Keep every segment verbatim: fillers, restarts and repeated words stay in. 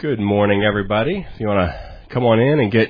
Good morning, everybody. If you want to come on in and get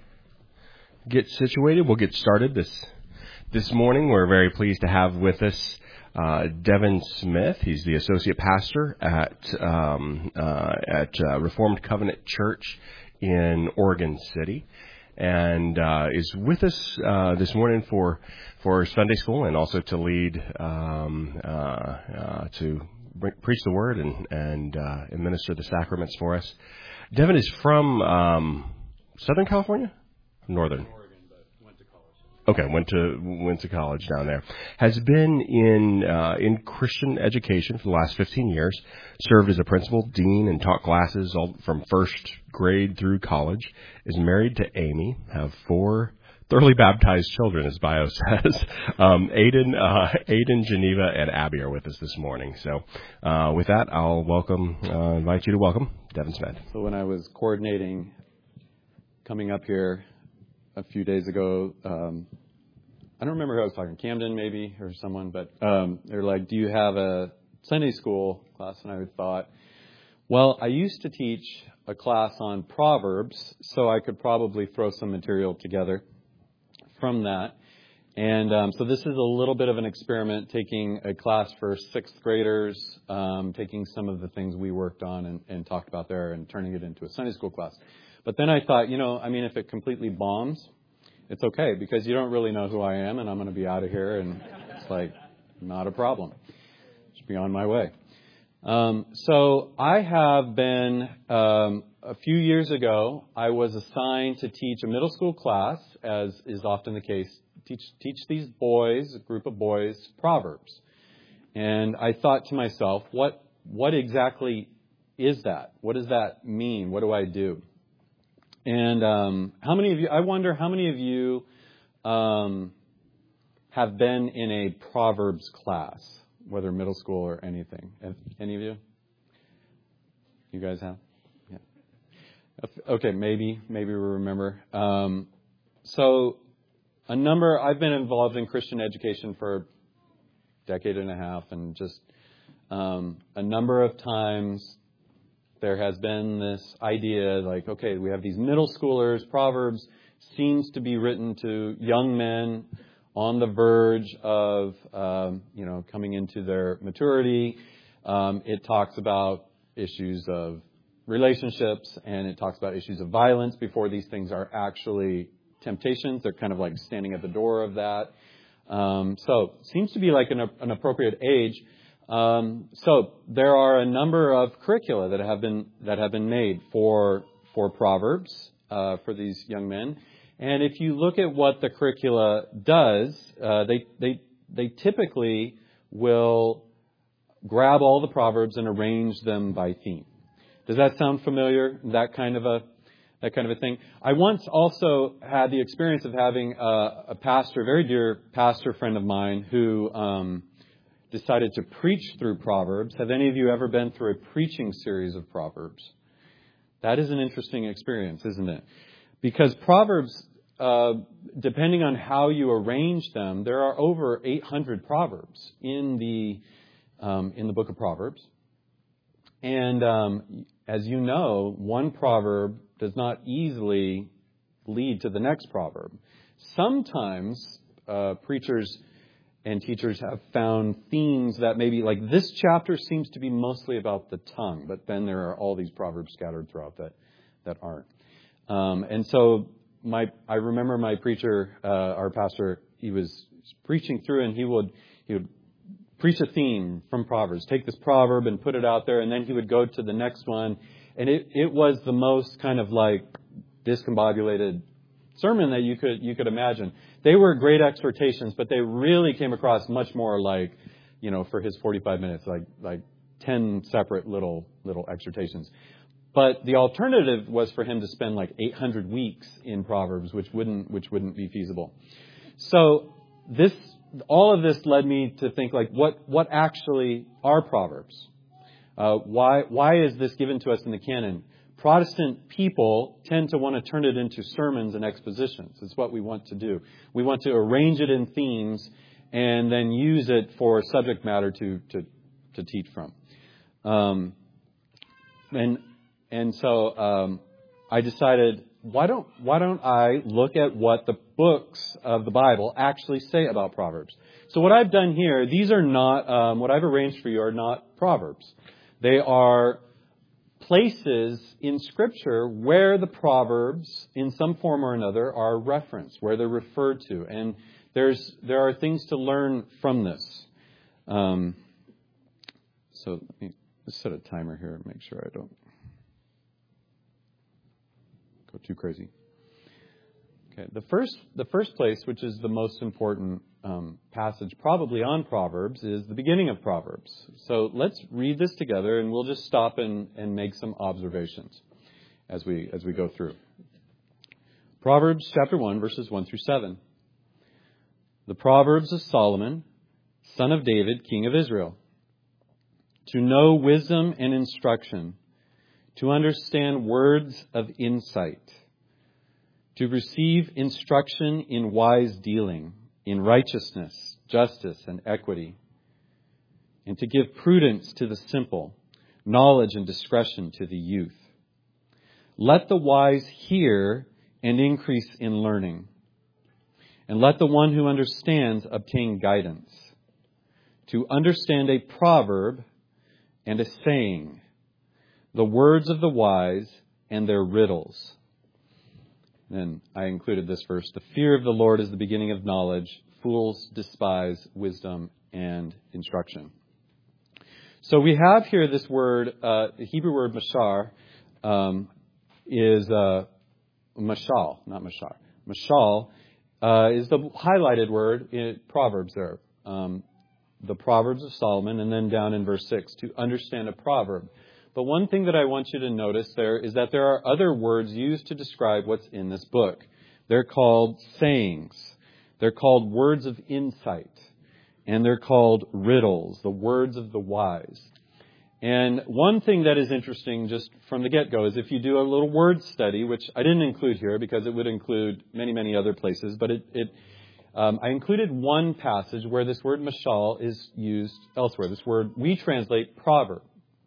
get situated, we'll get started this this morning. We're very pleased to have with us uh, Devin Smith. He's the associate pastor at um, uh, at uh, Reformed Covenant Church in Oregon City, and uh, is with us uh, this morning for for Sunday school and also to lead um, uh, uh, to. preach the word and and uh, administer the sacraments for us. Devin is from um, Southern California, Northern. Oregon, but went to college. Okay, went to went to college down there. Has been in uh, in Christian education for the last fifteen years. Served as a principal, dean, and taught classes all from first grade through college. Is married to Amy. Have four thoroughly baptized children, as bio says. Um, Aiden, uh, Aiden, Geneva, and Abby are with us this morning. So, uh, with that, I'll welcome, uh, invite you to welcome Devin Smith. So when I was coordinating coming up here a few days ago, um, I don't remember who I was talking, Camden maybe, or someone, but um, they're like, do you have a Sunday school class? And I thought, well, I used to teach a class on Proverbs, so I could probably throw some material together from that. And um, so this is a little bit of an experiment, taking a class for sixth graders, um, taking some of the things we worked on and, and talked about there and turning it into a Sunday school class. But then I thought, you know, I mean, if it completely bombs, it's okay, because you don't really know who I am, and I'm going to be out of here, and it's like, not a problem. Just be on my way. Um, so I have been, um, a few years ago, I was assigned to teach a middle school class, as is often the case, teach teach these boys, a group of boys, Proverbs. And I thought to myself, what what exactly is that? What does that mean? What do I do? And um, how many of you, I wonder how many of you um, have been in a Proverbs class, whether middle school or anything? Any of you? You guys have? Yeah. Okay, maybe, maybe we remember. Um, so a number, I've been involved in Christian education for a decade and a half, and just um, a number of times there has been this idea like, okay, we have these middle schoolers, Proverbs seems to be written to young men on the verge of, um, you know, coming into their maturity. Um, it talks about issues of relationships, and it talks about issues of violence before these things are actually temptations. They're kind of like standing at the door of that. Um, so seems to be like an, an appropriate age. Um, so there are a number of curricula that have been that have been made for for Proverbs uh, for these young men. And if you look at what the curricula does, uh, they they they typically will grab all the Proverbs and arrange them by theme. Does that sound familiar? That kind of a that kind of a thing. I once also had the experience of having a, a pastor, a very dear pastor friend of mine, who um, decided to preach through Proverbs. Have any of you ever been through a preaching series of Proverbs? That is an interesting experience, isn't it? Because Proverbs, uh, depending on how you arrange them, there are over eight hundred Proverbs in the um, in the book of Proverbs. And um, as you know, one proverb does not easily lead to the next proverb. Sometimes uh, preachers and teachers have found themes that maybe, like this chapter seems to be mostly about the tongue, but then there are all these proverbs scattered throughout that that aren't. Um, and so my I remember my preacher, uh, our pastor, he was preaching through, and he would he would preach a theme from Proverbs, take this proverb and put it out there, and then he would go to the next one. And it, it was the most kind of like discombobulated sermon that you could you could imagine. They were great exhortations, but they really came across much more like, you know, for his forty-five minutes, like like ten separate little little exhortations. But the alternative was for him to spend like eight hundred weeks in Proverbs, which wouldn't which wouldn't be feasible. So this all of this led me to think, like, what what actually are Proverbs? Uh, why why is this given to us in the canon? Protestant people tend to want to turn it into sermons and expositions. It's what we want to do. We want to arrange it in themes and then use it for subject matter to to, to teach from. Um, and and so um, I decided, why don't why don't I look at what the books of the Bible actually say about Proverbs? So what I've done here, these are not, um, what I've arranged for you are not Proverbs. They are places in Scripture where the Proverbs, in some form or another, are referenced, where they're referred to. And there's there are things to learn from this. Um, so let me just set a timer here and make sure I don't go too crazy. Okay, the first the first place, which is the most important um, passage probably on Proverbs, is the beginning of Proverbs. So let's read this together, and we'll just stop and, and make some observations as we as we go through. Proverbs chapter one, verses one through seven. The Proverbs of Solomon, son of David, king of Israel. To know wisdom and instruction, to understand words of insight, to receive instruction in wise dealing, in righteousness, justice, and equity, and to give prudence to the simple, knowledge and discretion to the youth. Let the wise hear and increase in learning, and let the one who understands obtain guidance. To understand a proverb and a saying, the words of the wise and their riddles. Then I included this verse. The fear of the Lord is the beginning of knowledge. Fools despise wisdom and instruction. So we have here this word, uh, the Hebrew word mashar, um, is uh, mashal, not mashar. Mashal uh, is the highlighted word in Proverbs there. Um, the Proverbs of Solomon, and then down in verse six, to understand a proverb. But one thing that I want you to notice there is that there are other words used to describe what's in this book. They're called sayings. They're called words of insight. And they're called riddles, the words of the wise. And one thing that is interesting just from the get-go is if you do a little word study, which I didn't include here because it would include many, many other places, but it, it um, I included one passage where this word mashal is used elsewhere. This word we translate proverb.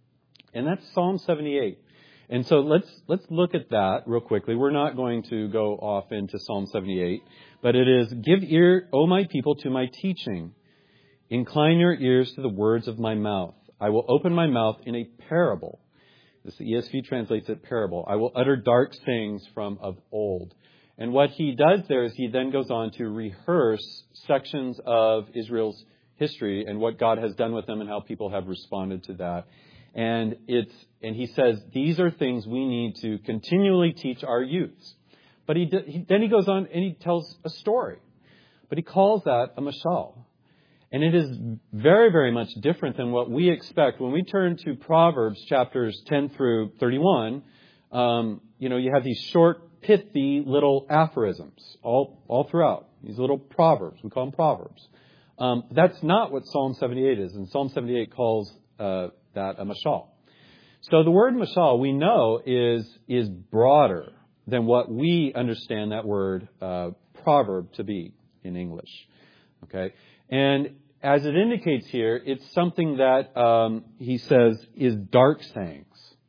And that's Psalm seventy-eight. And so let's let's look at that real quickly. We're not going to go off into Psalm seventy-eight, but it is, give ear, O my people, to my teaching. Incline your ears to the words of my mouth. I will open my mouth in a parable. This E S V translates it parable. I will utter dark sayings from of old. And what he does there is he then goes on to rehearse sections of Israel's history and what God has done with them and how people have responded to that. And it's and he says these are things we need to continually teach our youths. But he, he then he goes on and he tells a story. But he calls that a mashal. And it is very, very much different than what we expect. When we turn to Proverbs chapters ten through thirty-one, um, you know, you have these short, pithy little aphorisms all, all throughout. These little proverbs. We call them proverbs. Um, that's not what Psalm seventy-eight is. And Psalm seventy-eight calls uh, that a mashal. So the word mashal, we know, is, is broader than what we understand that word uh, proverb to be in English. Okay? And as it indicates here, it's something that um, he says is dark sayings.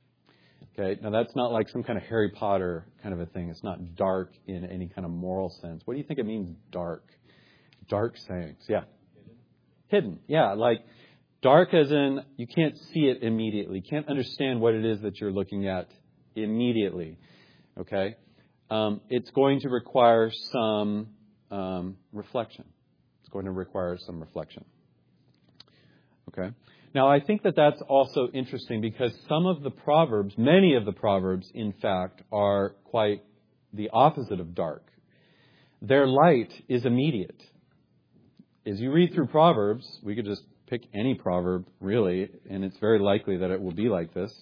Okay, now that's not like some kind of Harry Potter kind of a thing. It's not dark in any kind of moral sense. What do you think it means, dark? Dark sayings, yeah. Hidden. Hidden, yeah, like dark as in you can't see it immediately. You can't understand what it is that you're looking at immediately. Okay, um, it's going to require some um, reflection. Going to require some reflection. Okay. Now, I think that that's also interesting because some of the Proverbs, many of the Proverbs, in fact, are quite the opposite of dark. Their light is immediate. As you read through Proverbs, we could just pick any proverb, really, and it's very likely that it will be like this.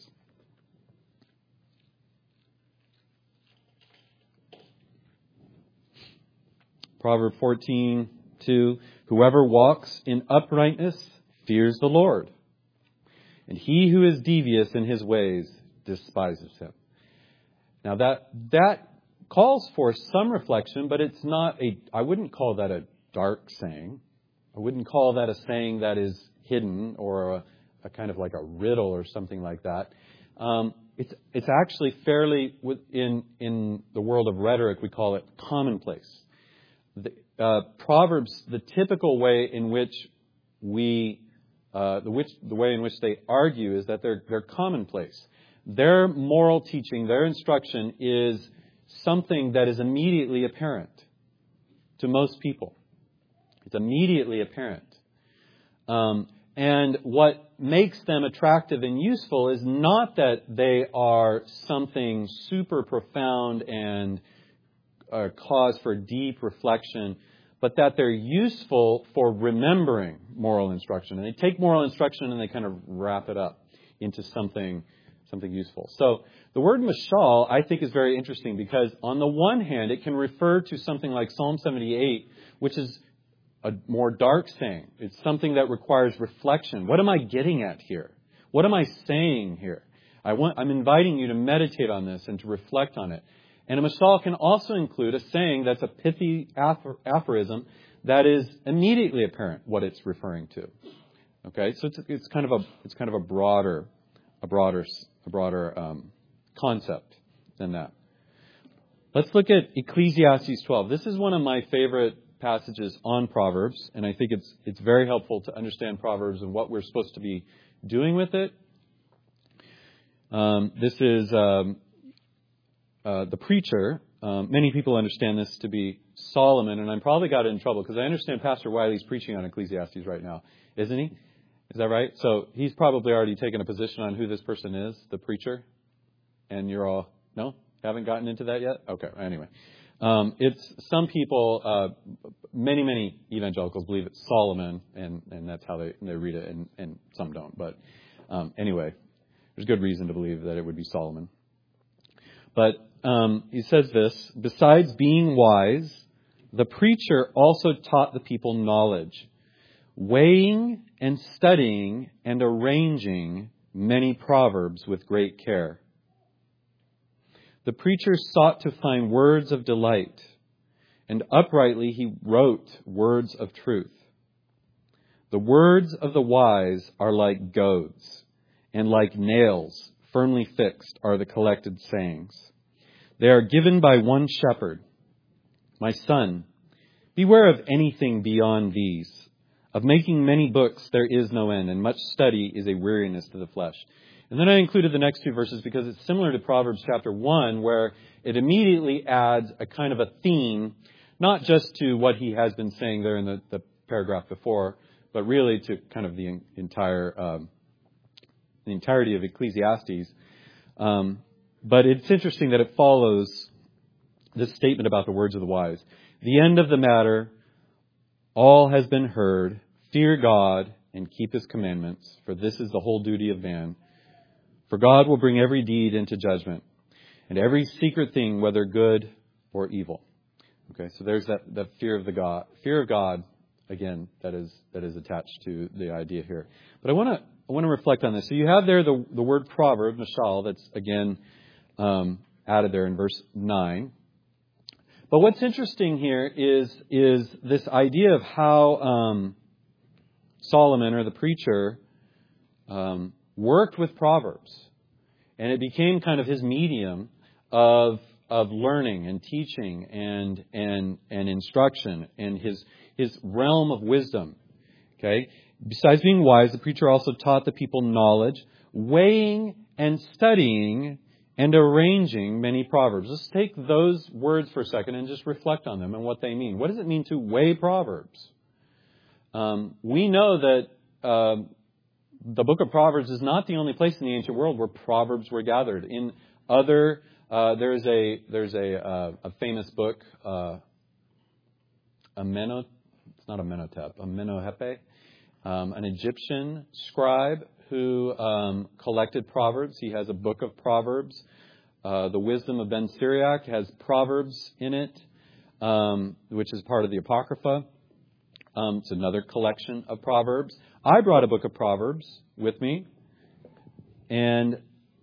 Proverb fourteen two, whoever walks in uprightness fears the Lord, and he who is devious in his ways despises him. Now that that calls for some reflection, but it's not a, I wouldn't call that a dark saying. I wouldn't call that a saying that is hidden or a, a kind of like a riddle or something like that. Um, it's it's actually fairly, in in the world of rhetoric, we call it commonplace. The, uh, Proverbs, the typical way in which we, uh, the which the way in which they argue is that they're they're commonplace. Their moral teaching, their instruction is something that is immediately apparent to most people. It's immediately apparent. Um, and what makes them attractive and useful is not that they are something super profound and a cause for deep reflection, but that they're useful for remembering moral instruction. And they take moral instruction and they kind of wrap it up into something something useful. So the word mashal, I think, is very interesting because on the one hand, it can refer to something like Psalm seventy-eight, which is a more dark saying. It's something that requires reflection. What am I getting at here? What am I saying here? I want, I'm inviting you to meditate on this and to reflect on it. And a mashal can also include a saying that's a pithy aphorism that is immediately apparent what it's referring to. Okay, so it's, it's kind of a it's kind of a broader a broader a broader um, concept than that. Let's look at Ecclesiastes twelve. This is one of my favorite passages on Proverbs, and I think it's it's very helpful to understand Proverbs and what we're supposed to be doing with it. Um, this is um, uh, the preacher. Um, many people understand this to be Solomon, and I'm probably got in trouble because I understand Pastor Wiley's preaching on Ecclesiastes right now, isn't he? Is that right? So he's probably already taken a position on who this person is, the preacher, and you're all, no? Haven't gotten into that yet? Okay, anyway. Um, it's some people, uh, many, many evangelicals believe it's Solomon, and, and that's how they, they read it, and, and some don't. But um, anyway, there's good reason to believe that it would be Solomon. But um, he says this, besides being wise, the preacher also taught the people knowledge, weighing and studying and arranging many proverbs with great care. The preacher sought to find words of delight, and uprightly he wrote words of truth. The words of the wise are like goads, and like nails firmly fixed are the collected sayings. They are given by one shepherd. My son, beware of anything beyond these. Of making many books there is no end, and much study is a weariness to the flesh. And then I included the next two verses because it's similar to Proverbs chapter one, where it immediately adds a kind of a theme, not just to what he has been saying there in the, the paragraph before, but really to kind of the entire um, the entirety of Ecclesiastes. Um, but it's interesting that it follows this statement about the words of the wise. The end of the matter, all has been heard. Fear God and keep his commandments, for this is the whole duty of man. For God will bring every deed into judgment, and every secret thing, whether good or evil. Okay, so there's that, that fear of the God, fear of God, again, that is that is attached to the idea here. But I want to I want to reflect on this. So you have there the the word proverb, mashal, that's again um, added there in verse nine. But what's interesting here is is this idea of how um, Solomon, or the preacher, um, worked with Proverbs, and it became kind of his medium of of learning and teaching and and and instruction, and his his realm of wisdom. Okay. Besides being wise, the preacher also taught the people knowledge, weighing and studying and arranging many proverbs. Let's take those words for a second and just reflect on them and what they mean. What does it mean to weigh Proverbs? Um, we know that uh, the book of Proverbs is not the only place in the ancient world where Proverbs were gathered. In other, uh, there's a there's a uh, a famous book, uh, Ameno, it's not Amenhotep, Amenhotep, um, an Egyptian scribe who um, collected Proverbs. He has a book of Proverbs. Uh, the Wisdom of Ben Sirach has Proverbs in it, um, which is part of the Apocrypha. Um, it's another collection of Proverbs. I brought a book of Proverbs with me. And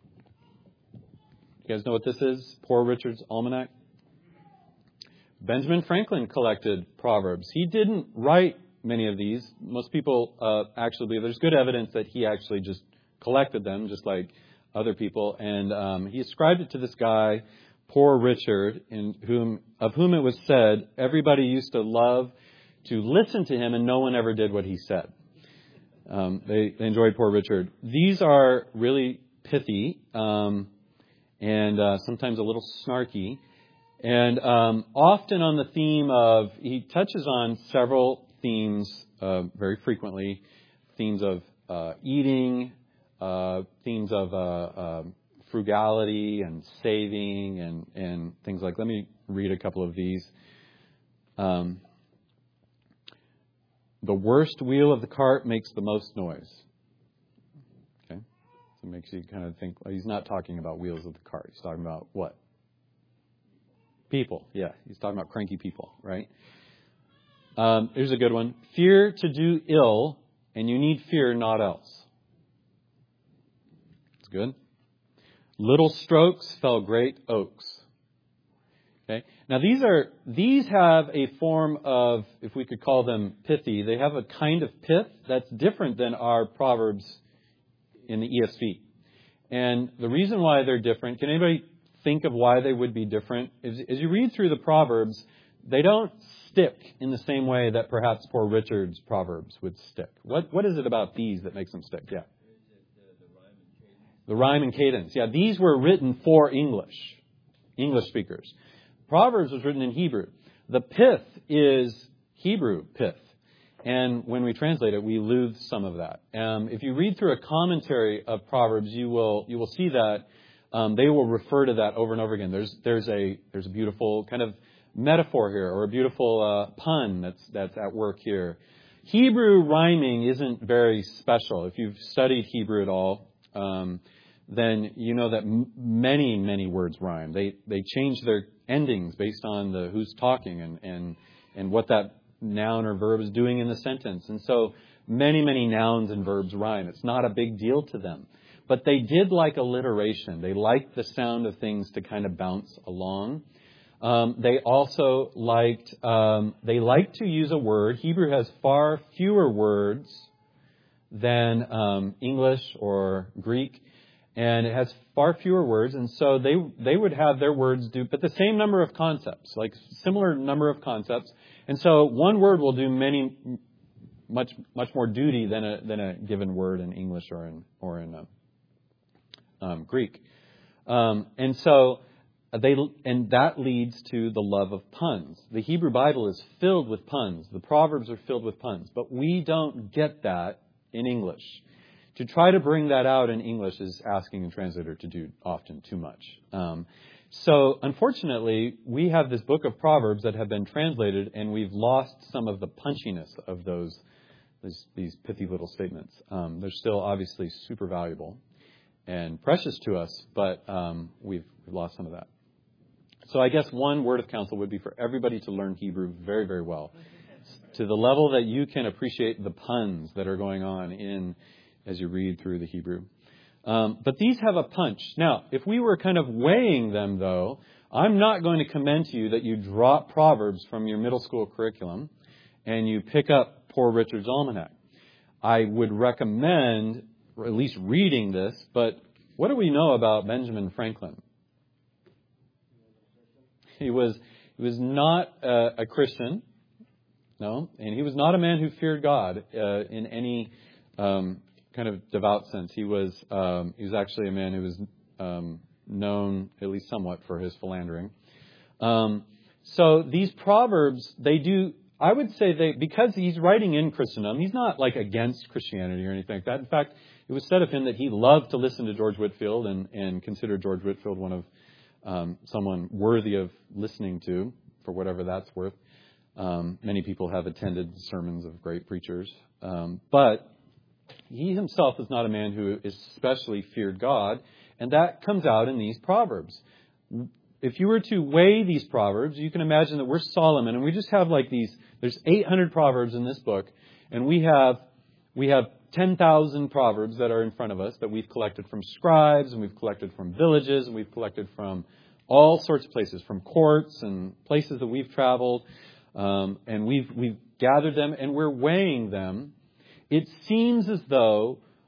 you guys know what this is? Poor Richard's Almanac. Benjamin Franklin collected Proverbs. He didn't write many of these. Most people uh, actually believe there's good evidence that he actually just collected them, just like other people, and um, he ascribed it to this guy, Poor Richard, in whom of whom it was said everybody used to love to listen to him, and no one ever did what he said. Um, they, they enjoyed Poor Richard. These are really pithy um, and uh, sometimes a little snarky, and um, often on the theme of, he touches on several themes uh, very frequently, themes of uh, eating, uh, themes of uh, uh, frugality and saving and, and things like, let me read a couple of these. Um, the worst wheel of the cart makes the most noise. Okay. So it makes you kind of think, well, he's not talking about wheels of the cart. He's talking about what? People. Yeah. He's talking about cranky people, right? Um, here's a good one. Fear to do ill, and you need fear not else. It's good. Little strokes fell great oaks. Okay. Now these are these have a form of, if we could call them pithy, they have a kind of pith that's different than our Proverbs in the E S V. And the reason why they're different, can anybody think of why they would be different? As, as you read through the Proverbs, they don't stick in the same way that perhaps Poor Richard's Proverbs would stick. What what is it about these that makes them stick? Yeah. The rhyme and cadence. Yeah, these were written for English, English speakers. Proverbs was written in Hebrew. The pith is Hebrew pith. And when we translate it, we lose some of that. Um, if you read through a commentary of Proverbs, you will you will see that um, they will refer to that over and over again. There's there's a there's a beautiful kind of metaphor here, or a beautiful uh, pun that's that's at work here. Hebrew rhyming isn't very special. If you've studied Hebrew at all, um, then you know that m- many many words rhyme. They they change their endings based on the who's talking and and and what that noun or verb is doing in the sentence. And so many, many nouns and verbs rhyme. It's not a big deal to them. But they did like alliteration. They liked the sound of things to kind of bounce along. Um, they also liked, um, they liked to use a word. Hebrew has far fewer words than um, English or Greek. And it has far fewer words. And so they they would have their words do, but the same number of concepts, like similar number of concepts. And so one word will do many, much much more duty than a than a given word in English or in or in uh, um, Greek. Um, and so they and that leads to the love of puns. The Hebrew Bible is filled with puns. The Proverbs are filled with puns, but we don't get that in English. To try to bring that out in English is asking a translator to do often too much. Um, so, unfortunately, we have this book of Proverbs that have been translated, and we've lost some of the punchiness of those these, these pithy little statements. Um, they're still obviously super valuable and precious to us, but um, we've, we've lost some of that. So, I guess one word of counsel would be for everybody to learn Hebrew very, very well, to the level that you can appreciate the puns that are going on in as you read through the Hebrew. Um, but these have a punch. Now, if we were kind of weighing them, though, I'm not going to commend to you that you drop Proverbs from your middle school curriculum and you pick up Poor Richard's Almanac. I would recommend or at least reading this, but what do we know about Benjamin Franklin? He was he was not a, a Christian, no, and he was not a man who feared God uh, in any um kind of devout sense. He was um, he was actually a man who was um, known, at least somewhat, for his philandering. Um, so these Proverbs, they do, I would say they, because he's writing in Christendom, he's not like against Christianity or anything like that. In fact, it was said of him that he loved to listen to George Whitefield and, and considered George Whitefield one of um, someone worthy of listening to, for whatever that's worth. Um, many people have attended sermons of great preachers. Um, but he himself is not a man who especially feared God, and that comes out in these Proverbs. If you were to weigh these Proverbs, you can imagine that we're Solomon, and we just have like these, there's eight hundred Proverbs in this book, and we have we have ten thousand Proverbs that are in front of us that we've collected from scribes, and we've collected from villages, and we've collected from all sorts of places, from courts and places that we've traveled, um, and we've we've gathered them, and we're weighing them. It seems as though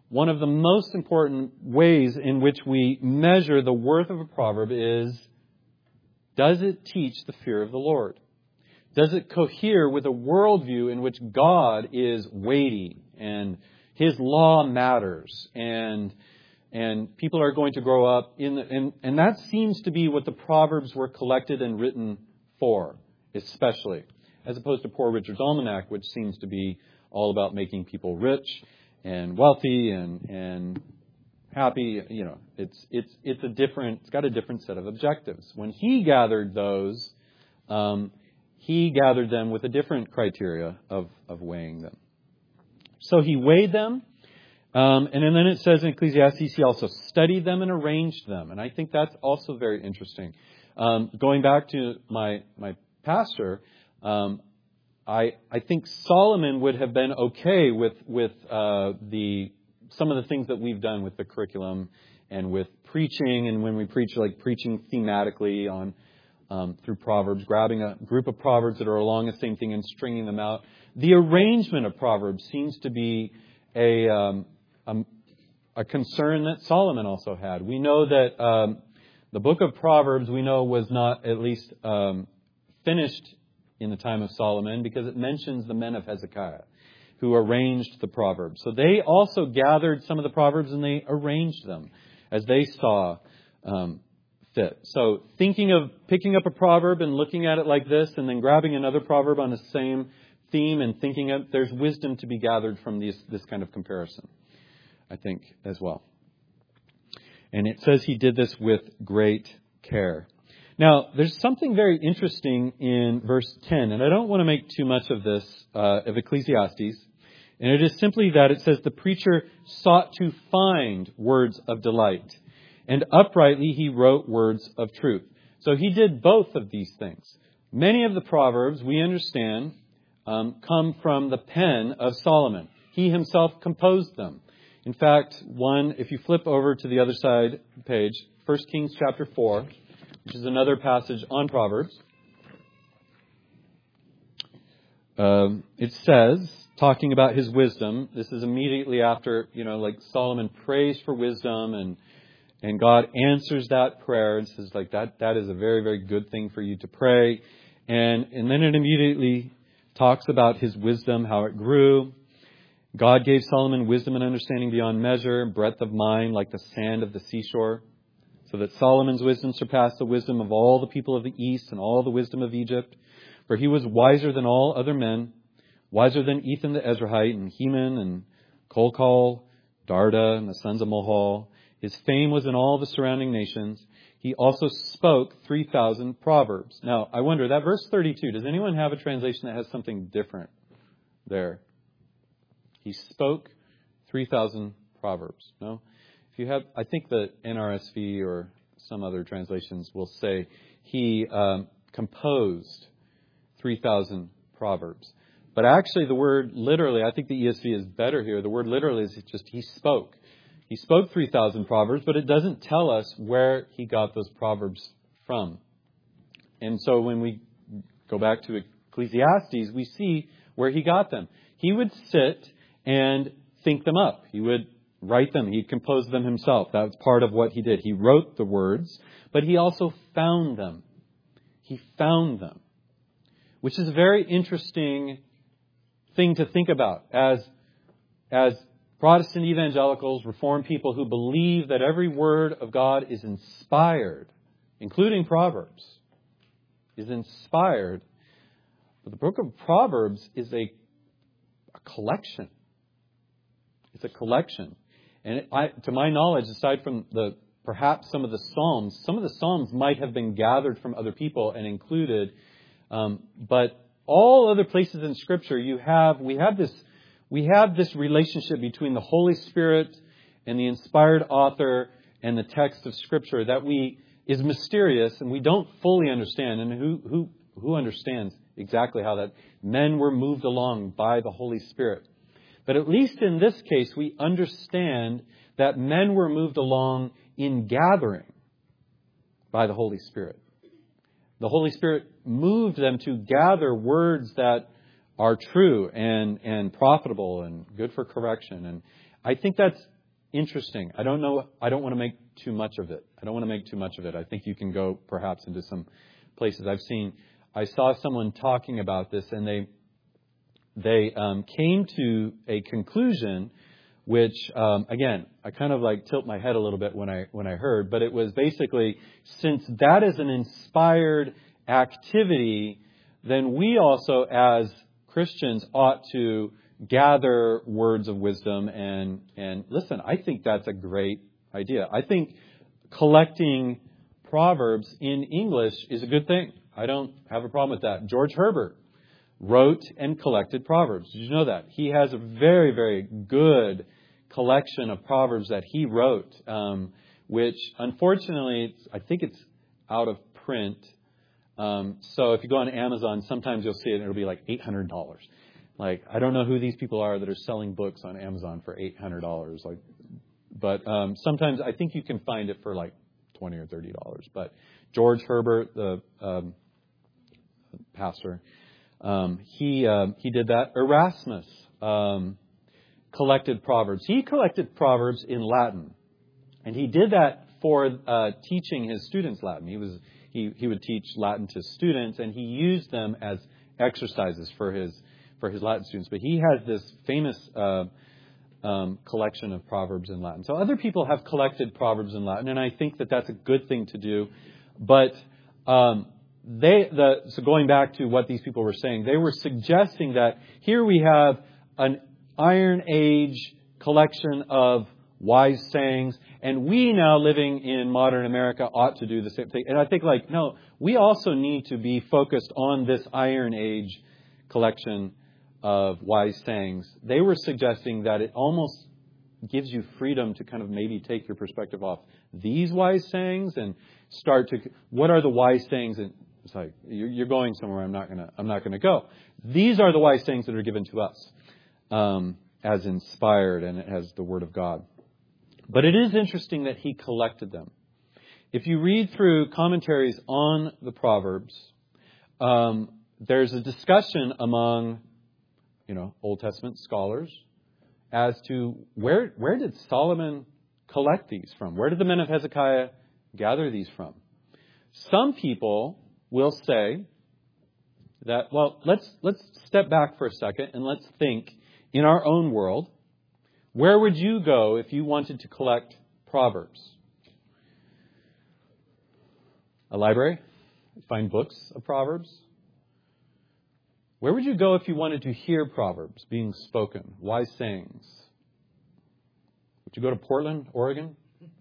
one of the most important ways in which we measure the worth of a proverb is, does it teach the fear of the Lord? Does it cohere with a worldview in which God is weighty and His law matters, and and people are going to grow up in the, and and that seems to be what the Proverbs were collected and written for, especially, as opposed to Poor Richard's Almanac, which seems to be all about making people rich and wealthy and and happy. You know, it's it's it's a different. It's got a different set of objectives. When he gathered those, um, he gathered them with a different criteria of of weighing them. So he weighed them, um, and then it says in Ecclesiastes he also studied them and arranged them, and I think that's also very interesting. Um, going back to my my pastor. Um, I, I think Solomon would have been okay with with uh, the some of the things that we've done with the curriculum and with preaching, and when we preach, like preaching thematically on um, through Proverbs, grabbing a group of Proverbs that are along the same thing and stringing them out. The arrangement of Proverbs seems to be a um, a, a concern that Solomon also had. We know that um, the book of Proverbs, we know, was not at least um, finished in the time of Solomon, because it mentions the men of Hezekiah who arranged the Proverbs. So they also gathered some of the Proverbs and they arranged them as they saw um, fit. So thinking of picking up a proverb and looking at it like this, and then grabbing another proverb on the same theme and thinking of, there's wisdom to be gathered from these, this kind of comparison, I think, as well. And it says he did this with great care. Now, there's something very interesting in verse ten, and I don't want to make too much of this, uh, of Ecclesiastes. And it is simply that it says the preacher sought to find words of delight, and uprightly he wrote words of truth. So he did both of these things. Many of the Proverbs, we understand, um, come from the pen of Solomon. He himself composed them. In fact, one, if you flip over to the other side of the page, First Kings chapter four, which is another passage on Proverbs. Um, it says, talking about his wisdom, this is immediately after, you know, like Solomon prays for wisdom, and and God answers that prayer and says, like, that that is a very, very good thing for you to pray. And, and then it immediately talks about his wisdom, how it grew. God gave Solomon wisdom and understanding beyond measure, breadth of mind like the sand of the seashore. So that Solomon's wisdom surpassed the wisdom of all the people of the East and all the wisdom of Egypt. For he was wiser than all other men, wiser than Ethan the Ezrahite, and Heman, and Kolkol, Darda, and the sons of Mohol. His fame was in all the surrounding nations. He also spoke three thousand proverbs. Now, I wonder, that verse thirty-two, does anyone have a translation that has something different there? He spoke three thousand proverbs. No? You have, I think the N R S V or some other translations will say he um, composed three thousand proverbs. But actually the word literally, I think the E S V is better here. The word literally is just he spoke. He spoke three thousand proverbs, but it doesn't tell us where he got those proverbs from. And so when we go back to Ecclesiastes, we see where he got them. He would sit and think them up. He would write them. He composed them himself. That was part of what he did. He wrote the words, but he also found them. He found them, which is a very interesting thing to think about as, as Protestant evangelicals, Reformed people who believe that every word of God is inspired, including Proverbs, is inspired. But the book of Proverbs is a, a collection. It's a collection. And it, I, to my knowledge, aside from the perhaps some of the Psalms, some of the Psalms might have been gathered from other people and included. Um, but all other places in Scripture, you have we have this we have this relationship between the Holy Spirit and the inspired author and the text of Scripture that we is mysterious and we don't fully understand. And who who who understands exactly how that men were moved along by the Holy Spirit? But at least in this case, we understand that men were moved along in gathering by the Holy Spirit. The Holy Spirit moved them to gather words that are true and, and profitable and good for correction. And I think that's interesting. I don't know. I don't want to make too much of it. I don't want to make too much of it. I think you can go perhaps into some places. I've seen, I saw someone talking about this, and they they um, came to a conclusion, which um, again, I kind of like tilt my head a little bit when I when I heard, but it was basically, since that is an inspired activity, then we also as Christians ought to gather words of wisdom and and listen. I think that's a great idea. I think collecting Proverbs in English is a good thing. I don't have a problem with that. George Herbert wrote and collected Proverbs. Did you know that? He has a very, very good collection of Proverbs that he wrote, um, which unfortunately, I think it's out of print. Um, so if you go on Amazon, sometimes you'll see it and it'll be like eight hundred dollars. Like, I don't know who these people are that are selling books on Amazon for eight hundred dollars. Like, but um, sometimes I think you can find it for like twenty or thirty dollars. But George Herbert, the um, pastor, um, he uh, he did that. Erasmus um, collected Proverbs. He collected Proverbs in Latin, and he did that for uh, teaching his students Latin. He was he he would teach Latin to students, and he used them as exercises for his for his Latin students. But he has this famous uh, um, collection of Proverbs in Latin. So other people have collected Proverbs in Latin, and I think that that's a good thing to do. But um, they, the, so going back to what these people were saying, they were suggesting that here we have an Iron Age collection of wise sayings, and we now living in modern America ought to do the same thing. And I think, like, no, we also need to be focused on this Iron Age collection of wise sayings. They were suggesting that it almost gives you freedom to kind of maybe take your perspective off these wise sayings and start to, what are the wise sayings? And it's like, you're going somewhere I'm not going to, I'm not going to go. These are the wise sayings that are given to us um, as inspired and as the Word of God. But it is interesting that he collected them. If you read through commentaries on the Proverbs, um, there's a discussion among, you know, Old Testament scholars as to where where did Solomon collect these from? Where did the men of Hezekiah gather these from? Some people will say that, well, let's let's step back for a second and let's think in our own world. Where would you go if you wanted to collect Proverbs? A library? Find books of Proverbs? Where would you go if you wanted to hear Proverbs being spoken? Wise sayings? Would you go to Portland, Oregon?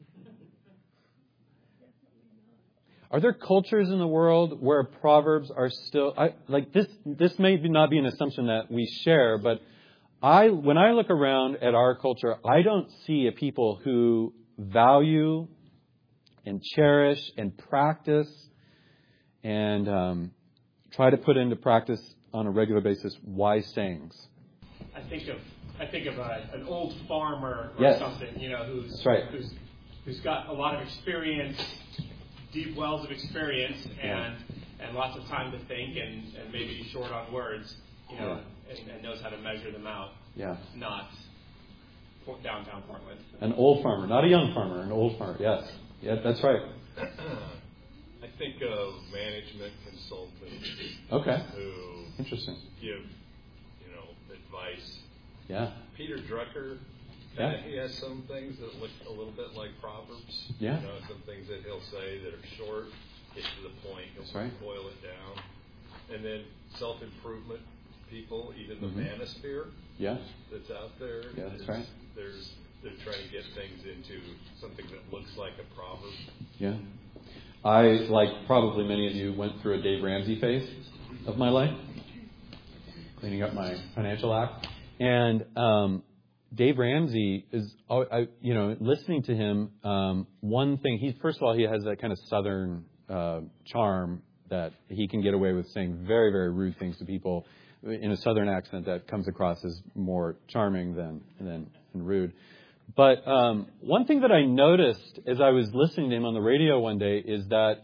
Are there cultures in the world where Proverbs are still... I, like this, this may not be an assumption that we share, but I, when I look around at our culture, I don't see a people who value and cherish and practice and um, try to put into practice on a regular basis wise sayings. I think of I think of a, an old farmer or yes. something, you know, who's That's right. who's who's got a lot of experience, deep wells of experience, and yeah. and lots of time to think, and, and maybe short on words, you know, yeah. and, and knows how to measure them out. Yeah. Not downtown Portland. An old farmer, not a young farmer, an old farmer. Yes. Yeah, that's right. I think of management consultants. Okay. Who Interesting. give, you know, advice. Yeah. Peter Drucker, yeah. he has some things that look a little bit like Proverbs. Yeah. You know, some things that he'll say that are short, get to the point, he'll That's right. boil it down. And then self-improvement people, even the mm-hmm. manosphere yeah. that's out there. Yeah, that's is, right. There's, they're trying to get things into something that looks like a proverb. Yeah. I, like probably many of you, went through a Dave Ramsey phase of my life, cleaning up my financial act. And um, Dave Ramsey is, I, you know, listening to him, um, one thing, he first of all, he has that kind of southern uh, charm that he can get away with saying very, very rude things to people in a southern accent that comes across as more charming than than, than rude. But um, one thing that I noticed as I was listening to him on the radio one day is that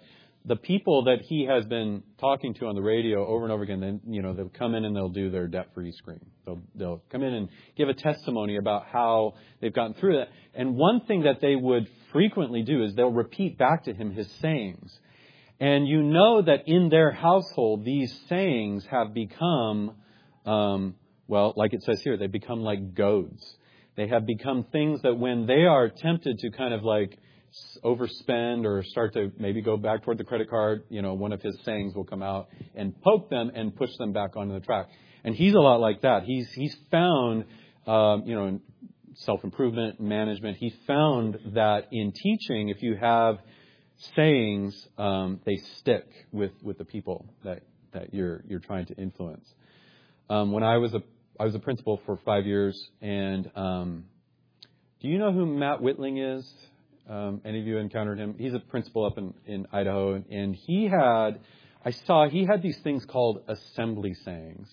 the people that he has been talking to on the radio over and over again, then, you know, they'll come in and they'll do their debt-free scream. They'll, they'll come in and give a testimony about how they've gotten through that. And one thing that they would frequently do is they'll repeat back to him his sayings. And you know that in their household, these sayings have become, um, well, like it says here, they become like goads. They have become things that when they are tempted to kind of like overspend or start to maybe go back toward the credit card, you know, one of his sayings will come out and poke them and push them back onto the track. And he's a lot like that. He's he's found, um, you know, in self-improvement, management, he found that in teaching, if you have sayings, um, they stick with, with the people that, that you're you're trying to influence. Um, when I was a I was a principal for five years, and um, do you know who Matt Whitling is? Um, any of you encountered him? He's a principal up in, in Idaho, and he had, I saw, he had these things called assembly sayings.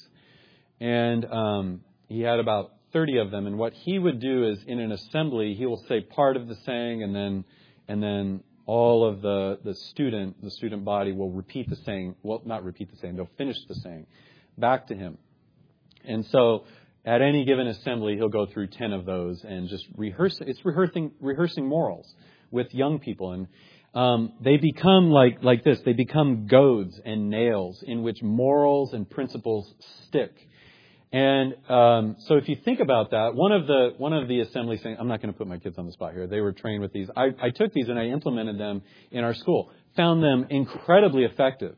And um, he had about thirty of them, and what he would do is in an assembly, he will say part of the saying, and then and then all of the, the student, the student body will repeat the saying, well, not repeat the saying, they'll finish the saying back to him. And so at any given assembly, he'll go through ten of those and just rehearse. It's rehearsing rehearsing morals with young people. And um, they become like, like this. They become goads and nails in which morals and principles stick. And um, so if you think about that, one of the one of the assembly saying, I'm not going to put my kids on the spot here. They were trained with these. I, I took these and I implemented them in our school. Found them incredibly effective.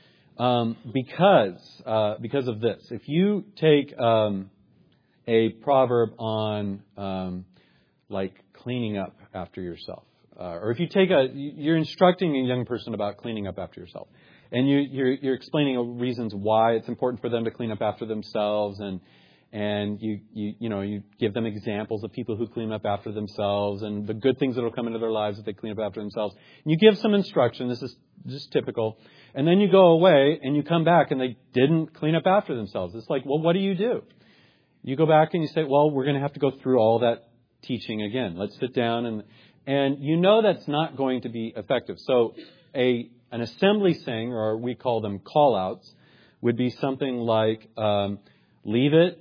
Um, because uh, because of this. If you take um, a proverb on um, like cleaning up after yourself, uh, or if you take a, you're instructing a young person about cleaning up after yourself, and you, you're, you're explaining reasons why it's important for them to clean up after themselves, and and you you you know you give them examples of people who clean up after themselves and the good things that will come into their lives if they clean up after themselves. And you give some instruction. This is just typical. And then you go away and you come back and they didn't clean up after themselves. It's like, well, what do you do? You go back and you say, well, we're going to have to go through all that teaching again. Let's sit down. And and you know that's not going to be effective. So a an assembly saying, or we call them call-outs, would be something like, um, leave it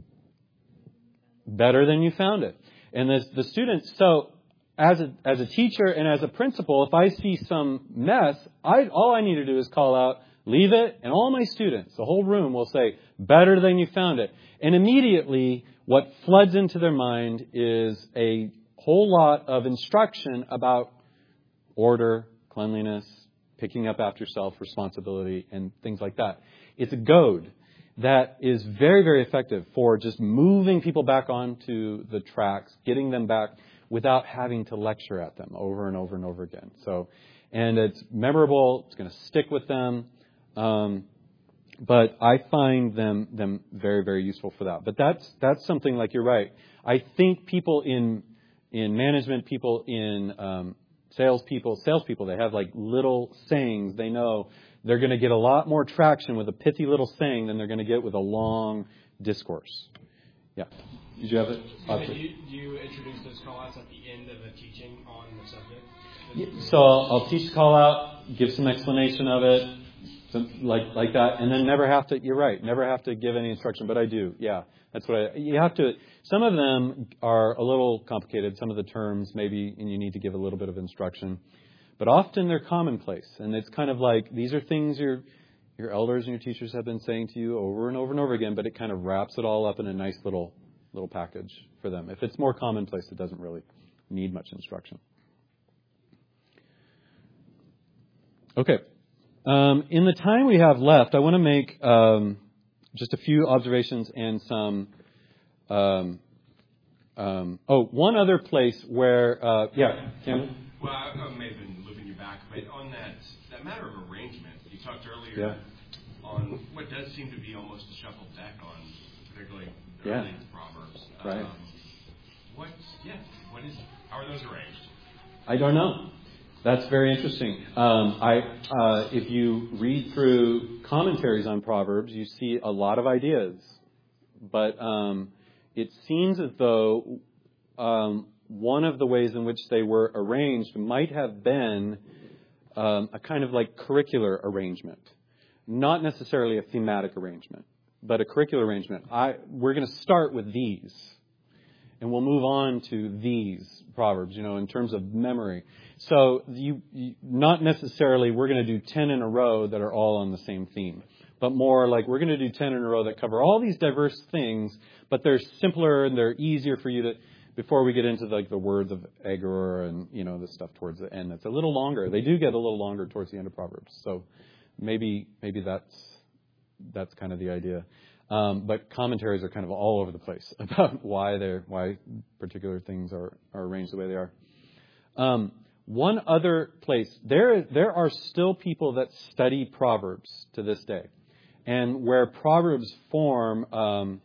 better than you found it. And the, the students, so as a, as a teacher and as a principal, if I see some mess, I, all I need to do is call out, leave it, and all my students, the whole room will say, better than you found it. And immediately, what floods into their mind is a whole lot of instruction about order, cleanliness, picking up after yourself, responsibility, and things like that. It's a goad that is very, very effective for just moving people back onto the tracks, getting them back without having to lecture at them over and over and over again. So, and it's memorable. It's going to stick with them. Um, but I find them them very, very useful for that. But that's that's something like you're right. I think people in in management, people in um, salespeople, salespeople, they have like little sayings. They know they're going to get a lot more traction with a pithy little saying than they're going to get with a long discourse. Yeah. Did you have it? Yeah, do, you, do you introduce those call-outs at the end of the teaching on the subject? Yeah, so I'll, I'll teach the call-out, give some explanation of it, some, like like that, and then never have to, you're right, never have to give any instruction, but I do. Yeah, that's what I, you have to, some of them are a little complicated, some of the terms maybe, and you need to give a little bit of instruction. But often they're commonplace, and it's kind of like, these are things your your elders and your teachers have been saying to you over and over and over again, but it kind of wraps it all up in a nice little little package for them. If it's more commonplace, it doesn't really need much instruction. Okay. Um, in the time we have left, I want to make um, just a few observations and some... Um, um, oh, one other place where... Uh, yeah, Cameron? Well, I, I may have been looping you back, but on that, that matter of arrangement, you talked earlier yeah. on what does seem to be almost a shuffled deck on particularly yeah. early Proverbs. Right. Um, what, yeah, what is, how are those arranged? I don't know. That's very interesting. Um, I, uh, if you read through commentaries on Proverbs, you see a lot of ideas, but um, it seems as though um, one of the ways in which they were arranged might have been um, a kind of like curricular arrangement, not necessarily a thematic arrangement, but a curricular arrangement. I, we're going to start with these, and we'll move on to these proverbs, you know, in terms of memory. So you, you not necessarily we're going to do ten in a row that are all on the same theme, but more like we're going to do ten in a row that cover all these diverse things, but they're simpler and they're easier for you to, before we get into like the words of Agur and, you know, the stuff towards the end that's a little longer. They do get a little longer towards the end of Proverbs. So maybe maybe that's that's kind of the idea. Um, but commentaries are kind of all over the place about why they're why particular things are, are arranged the way they are. Um, one other place, there there are still people that study Proverbs to this day, and where Proverbs form um,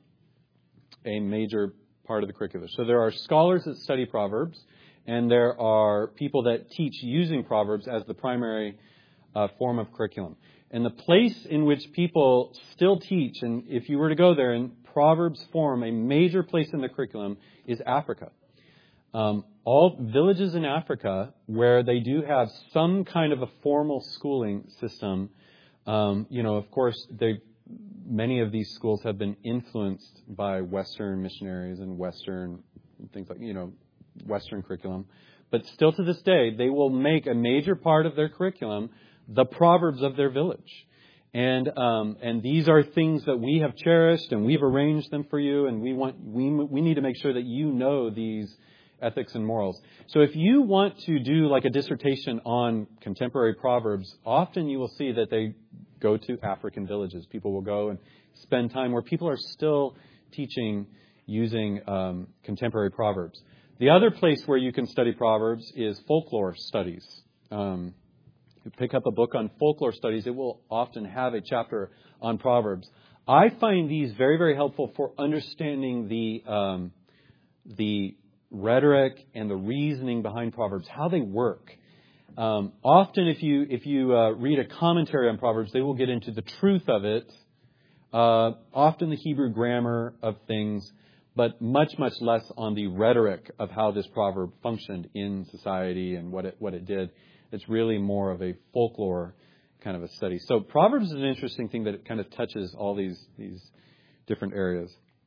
a major part of the curriculum. So there are scholars that study Proverbs, and there are people that teach using Proverbs as the primary uh, form of curriculum. And the place in which people still teach, and if you were to go there and Proverbs form a major place in the curriculum, is Africa. Um, all villages in Africa where they do have some kind of a formal schooling system, um, you know, of course, they many of these schools have been influenced by Western missionaries and Western things like, you know, Western curriculum. But still to this day, they will make a major part of their curriculum the Proverbs of their village. And um, and these are things that we have cherished, and we've arranged them for you, and we want we we need to make sure that you know these ethics and morals. So if you want to do like a dissertation on contemporary Proverbs, often you will see that they go to African villages. People will go and spend time where people are still teaching using um, contemporary Proverbs. The other place where you can study Proverbs is folklore studies. Um, you pick up a book on folklore studies, it will often have a chapter on Proverbs. I find these very, very helpful for understanding the um, the rhetoric and the reasoning behind Proverbs, how they work. Um, often, if you if you uh, read a commentary on Proverbs, they will get into the truth of it, uh, often the Hebrew grammar of things, but much, much less on the rhetoric of how this proverb functioned in society and what it what it did. It's really more of a folklore kind of a study. So Proverbs is an interesting thing that it kind of touches all these these different areas.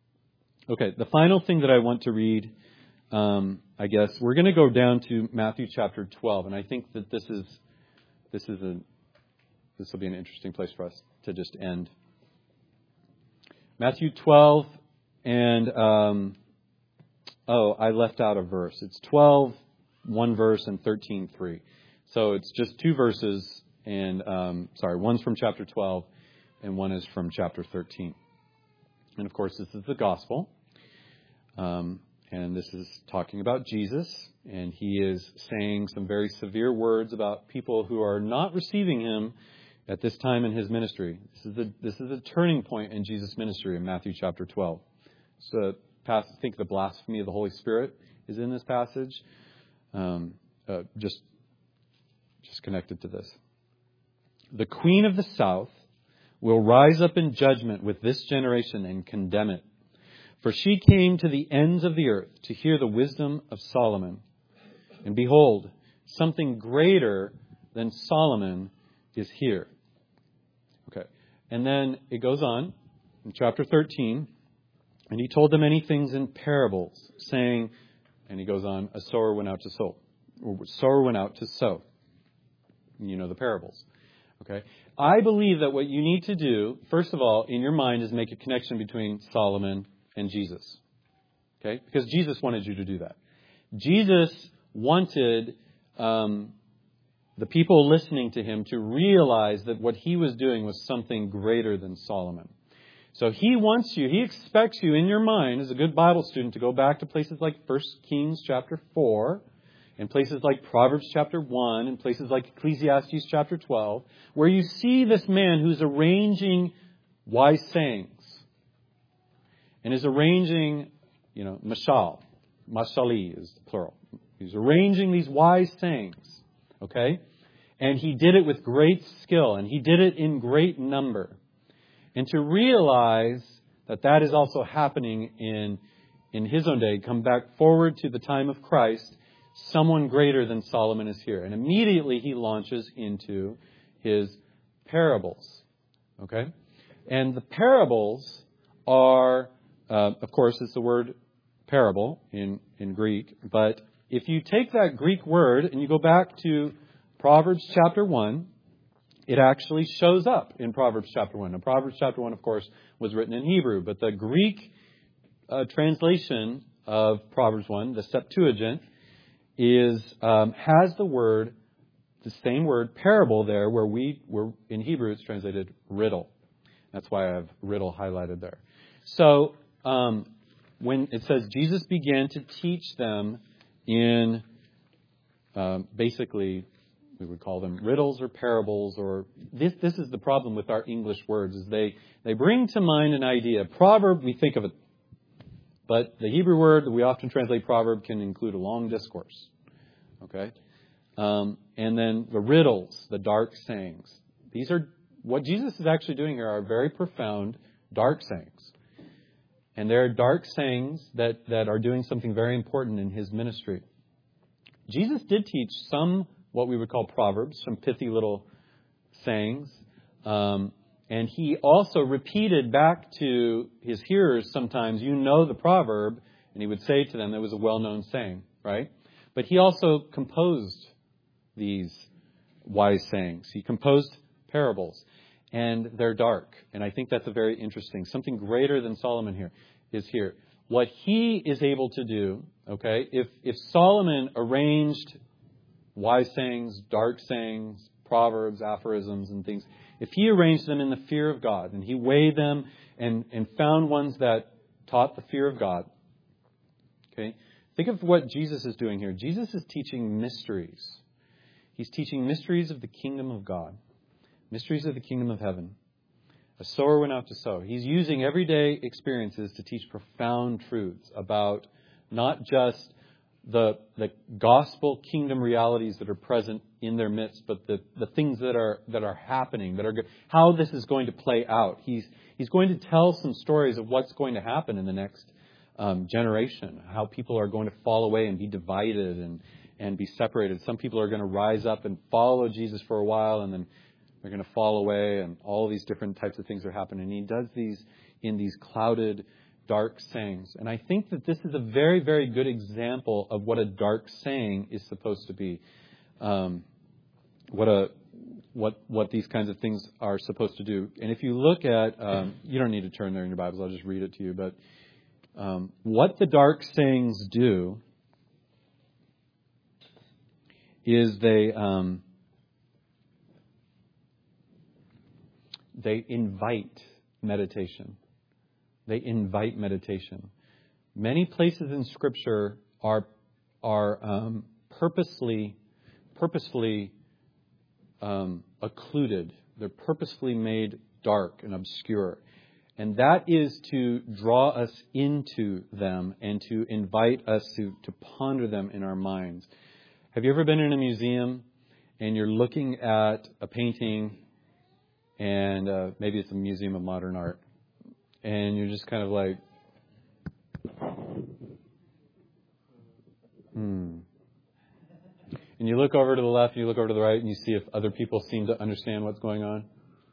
Okay, the final thing that I want to read, um, I guess, we're going to go down to Matthew chapter twelve, and I think that this is this is a this will be an interesting place for us to just end. Matthew twelve, and um, oh, I left out a verse. It's twelve, one verse, and thirteen, three. So it's just two verses, and um, sorry, one's from chapter twelve, and one is from chapter thirteen. And of course, this is the gospel, um, and this is talking about Jesus, and he is saying some very severe words about people who are not receiving him at this time in his ministry. This is the this is a turning point in Jesus' ministry in Matthew chapter twelve. So, I think the blasphemy of the Holy Spirit is in this passage, um, uh, just just connected to this. The queen of the south will rise up in judgment with this generation and condemn it. For she came to the ends of the earth to hear the wisdom of Solomon. And behold, something greater than Solomon is here. Okay. And then it goes on in chapter thirteen. And he told them many things in parables, saying, and he goes on, a sower went out to sow. Or sower went out to sow. You know the parables. Okay. I believe that what you need to do, first of all, in your mind, is make a connection between Solomon and Jesus. Okay? Because Jesus wanted you to do that. Jesus wanted um, the people listening to him to realize that what he was doing was something greater than Solomon. So he wants you, he expects you in your mind as a good Bible student to go back to places like First Kings chapter four, and places like Proverbs chapter one, and places like Ecclesiastes chapter twelve, where you see this man who's arranging wise sayings. And is arranging, you know, mashal. Mashali is the plural. He's arranging these wise sayings. Okay? And he did it with great skill, and he did it in great number. And to realize that that is also happening in, in his own day, come back forward to the time of Christ, someone greater than Solomon is here. And immediately he launches into his parables. Okay? And the parables are, uh, of course, it's the word parable in, in Greek. But if you take that Greek word and you go back to Proverbs chapter one, it actually shows up in Proverbs chapter one. Now, Proverbs chapter one, of course, was written in Hebrew. But the Greek uh, translation of Proverbs one, the Septuagint, is um, has the word, the same word, parable there, where we were in Hebrew it's translated riddle. That's why I have riddle highlighted there. So um, when it says Jesus began to teach them in um, basically, we would call them riddles or parables, or this this is the problem with our English words, is they, they bring to mind an idea. Proverb, we think of it. But the Hebrew word that we often translate proverb can include a long discourse. Okay? Um, and then the riddles, the dark sayings. These are, what Jesus is actually doing here are very profound dark sayings. And there are dark sayings that, that are doing something very important in his ministry. Jesus did teach some, what we would call proverbs, some pithy little sayings. Um, And he also repeated back to his hearers sometimes, you know the proverb, and he would say to them, it was a well-known saying, right? But he also composed these wise sayings. He composed parables, and they're dark. And I think that's a very interesting, something greater than Solomon here is here. What he is able to do, okay, if, if Solomon arranged wise sayings, dark sayings, proverbs, aphorisms, and things, if he arranged them in the fear of God and he weighed them and, and found ones that taught the fear of God, okay, think of what Jesus is doing here. Jesus is teaching mysteries. He's teaching mysteries of the kingdom of God, mysteries of the kingdom of heaven. A sower went out to sow. He's using everyday experiences to teach profound truths about not just the the gospel kingdom realities that are present in their midst, but the, the things that are that are happening, that are good, how this is going to play out. He's he's going to tell some stories of what's going to happen in the next um, generation, how people are going to fall away and be divided and, and be separated. Some people are going to rise up and follow Jesus for a while, and then they're going to fall away, and all these different types of things are happening. And he does these in these clouded, dark sayings. And I think that this is a very, very good example of what a dark saying is supposed to be. Um, what a what what these kinds of things are supposed to do. And if you look at, um, you don't need to turn there in your Bibles, I'll just read it to you. But um, what the dark sayings do is they um, they invite meditation. They invite meditation. Many places in Scripture are are um, purposely purposefully um, occluded. They're purposefully made dark and obscure, and that is to draw us into them and to invite us to to ponder them in our minds. Have you ever been in a museum and you're looking at a painting, and uh, maybe it's a museum of modern art, and you're just kind of like, hmm. And you look over to the left, and you look over to the right, and you see if other people seem to understand what's going on.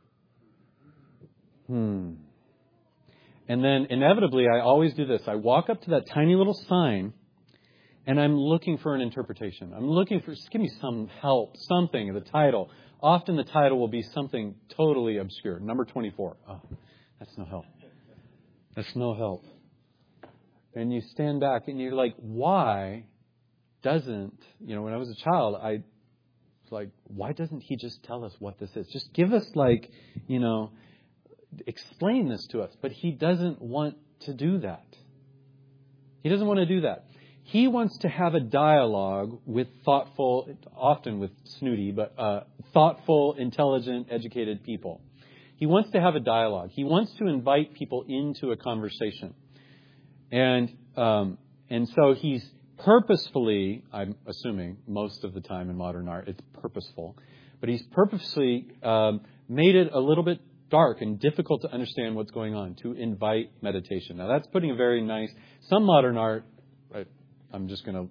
Hmm. And then inevitably, I always do this. I walk up to that tiny little sign, and I'm looking for an interpretation. I'm looking for, just give me some help, something, the title. Often the title will be something totally obscure. Number twenty-four. Oh, that's no help. That's no help. And you stand back and you're like, why doesn't, you know, when I was a child, I was like, why doesn't he just tell us what this is? Just give us like, you know, explain this to us. But he doesn't want to do that. He doesn't want to do that. He wants to have a dialogue with thoughtful, often with snooty, but uh, thoughtful, intelligent, educated people. He wants to have a dialogue. He wants to invite people into a conversation. And um, and so he's purposefully, I'm assuming most of the time in modern art, it's purposeful, but he's purposely um, made it a little bit dark and difficult to understand what's going on, to invite meditation. Now that's putting a very nice, some modern art, right, I'm just going to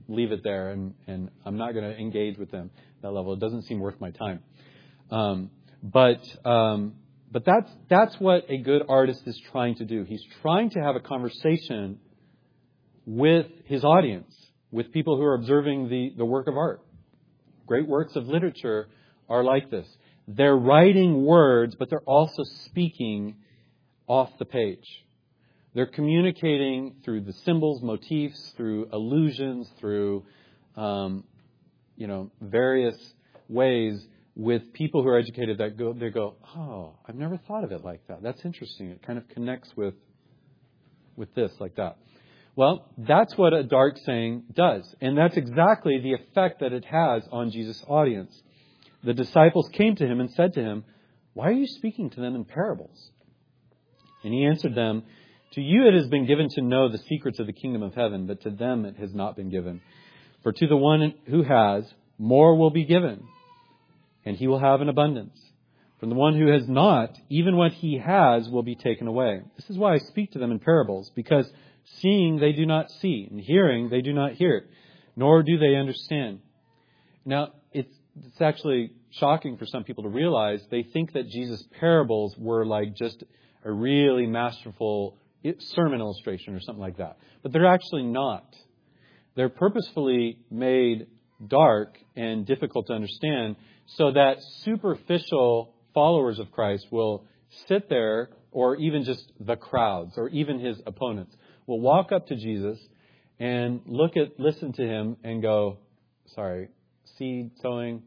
leave it there, and, and I'm not going to engage with them at that level. It doesn't seem worth my time. Um, but um, but that's that's what a good artist is trying to do. He's trying to have a conversation with his audience, with people who are observing the, the work of art. Great works of literature are like this. They're writing words, but they're also speaking off the page. They're communicating through the symbols, motifs, through allusions, through um, you know various ways with people who are educated that go they go, oh, I've never thought of it like that. That's interesting. It kind of connects with with this like that. Well, that's what a dark saying does. And that's exactly the effect that it has on Jesus' audience. The disciples came to him and said to him, why are you speaking to them in parables? And he answered them, to you it has been given to know the secrets of the kingdom of heaven, but to them it has not been given. For to the one who has, more will be given, and he will have an abundance. From the one who has not, even what he has will be taken away. This is why I speak to them in parables, because seeing they do not see, and hearing they do not hear, nor do they understand. Now, it's, it's actually shocking for some people to realize they think that Jesus' parables were like just a really masterful sermon illustration or something like that. But they're actually not. They're purposefully made dark and difficult to understand so that superficial followers of Christ will sit there, or even just the crowds, or even his opponents, will walk up to Jesus and look at, listen to him and go, sorry, seed sowing,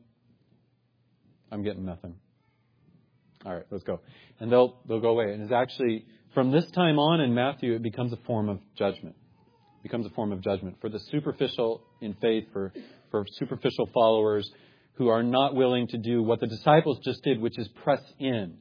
I'm getting nothing. All right, let's go. And they'll they'll go away. And it's actually, from this time on in Matthew, it becomes a form of judgment. It becomes a form of judgment for the superficial in faith, for, for superficial followers who are not willing to do what the disciples just did, which is press in.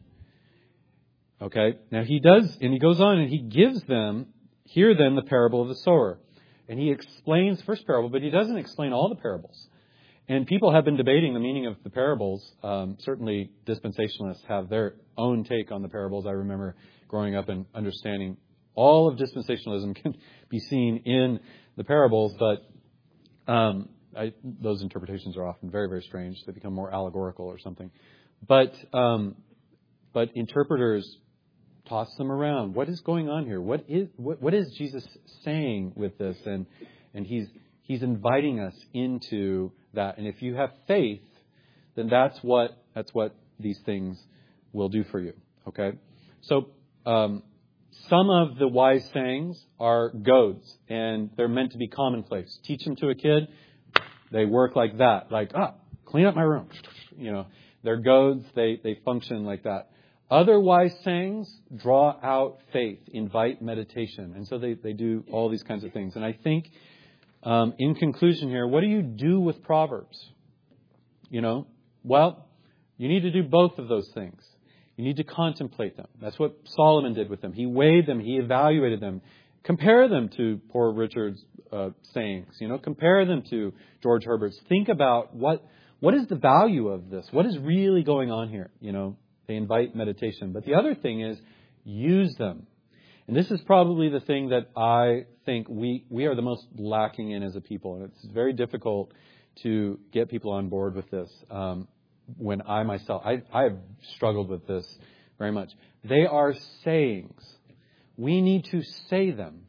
Okay? Now he does, and he goes on and he gives them, hear then the parable of the sower. And he explains the first parable, but he doesn't explain all the parables. And people have been debating the meaning of the parables. Um, certainly dispensationalists have their own take on the parables. I remember growing up and understanding all of dispensationalism can be seen in the parables, but um, I, those interpretations are often very, very strange. They become more allegorical or something. But um, but interpreters toss them around. What is going on here? What is what, what is Jesus saying with this? And and he's he's inviting us into that. And if you have faith, then that's what that's what these things will do for you. Okay? So um, some of the wise sayings are goads, and they're meant to be commonplace. Teach them to a kid, they work like that. Like, ah, clean up my room. You know, they're goads, they, they function like that. Other wise sayings draw out faith, invite meditation. And so they, they do all these kinds of things. And I think, um, in conclusion here, what do you do with Proverbs? You know, well, you need to do both of those things. You need to contemplate them. That's what Solomon did with them. He weighed them. He evaluated them. Compare them to Poor Richard's uh, sayings. You know, compare them to George Herbert's. Think about what what is the value of this? What is really going on here? You know, they invite meditation. But the other thing is, use them. And this is probably the thing that I think we, we are the most lacking in as a people. And it's very difficult to get people on board with this. Um, when I myself, I, I have struggled with this very much. They are sayings. We need to say them.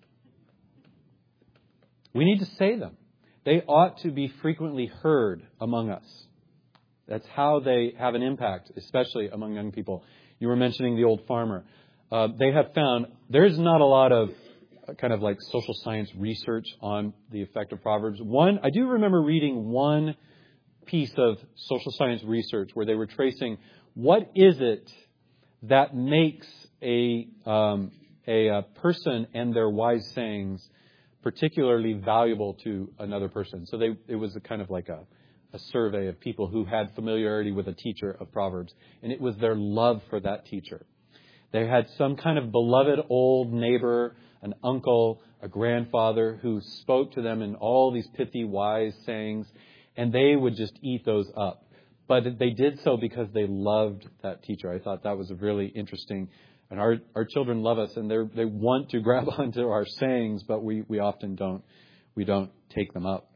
We need to say them. They ought to be frequently heard among us. That's how they have an impact, especially among young people. You were mentioning the old farmer. Uh, they have found there's not a lot of kind of like social science research on the effect of Proverbs. One, I do remember reading one piece of social science research where they were tracing what is it that makes a um, a, a person and their wise sayings particularly valuable to another person. So they it was a kind of like a, a survey of people who had familiarity with a teacher of Proverbs, and it was their love for that teacher. They had some kind of beloved old neighbor, an uncle, a grandfather who spoke to them in all these pithy, wise sayings, and they would just eat those up. But they did so because they loved that teacher. I thought that was a really interesting. And our, our children love us, and they they want to grab onto our sayings, but we, we often don't we don't take them up.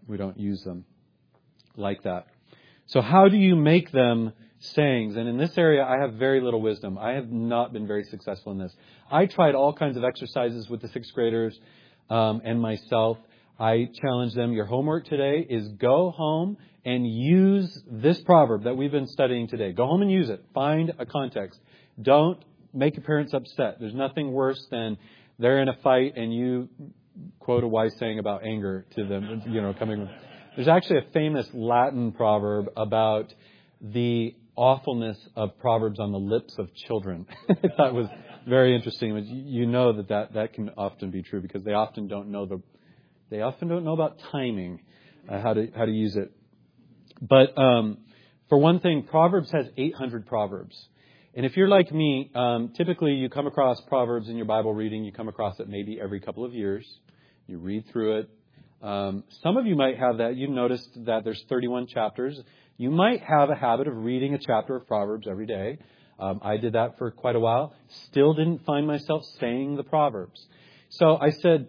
we don't use them like that. So how do you make them sayings? And in this area, I have very little wisdom. I have not been very successful in this. I tried all kinds of exercises with the sixth graders um, and myself. I challenged them. Your homework today is go home and use this proverb that we've been studying today. Go home and use it. Find a context. Don't make your parents upset. There's nothing worse than they're in a fight and you quote a wise saying about anger to them, you know, coming. There's actually a famous Latin proverb about the awfulness of proverbs on the lips of children. I thought it was very interesting. You know that, that that can often be true because they often don't know the they often don't know about timing, uh, how to how to use it. But um, for one thing, Proverbs has eight hundred proverbs. And if you're like me, um, typically you come across Proverbs in your Bible reading. You come across it maybe every couple of years. You read through it. Um, some of you might have that. You've noticed that there's thirty-one chapters. You might have a habit of reading a chapter of Proverbs every day. Um, I did that for quite a while. Still didn't find myself saying the Proverbs. So I said,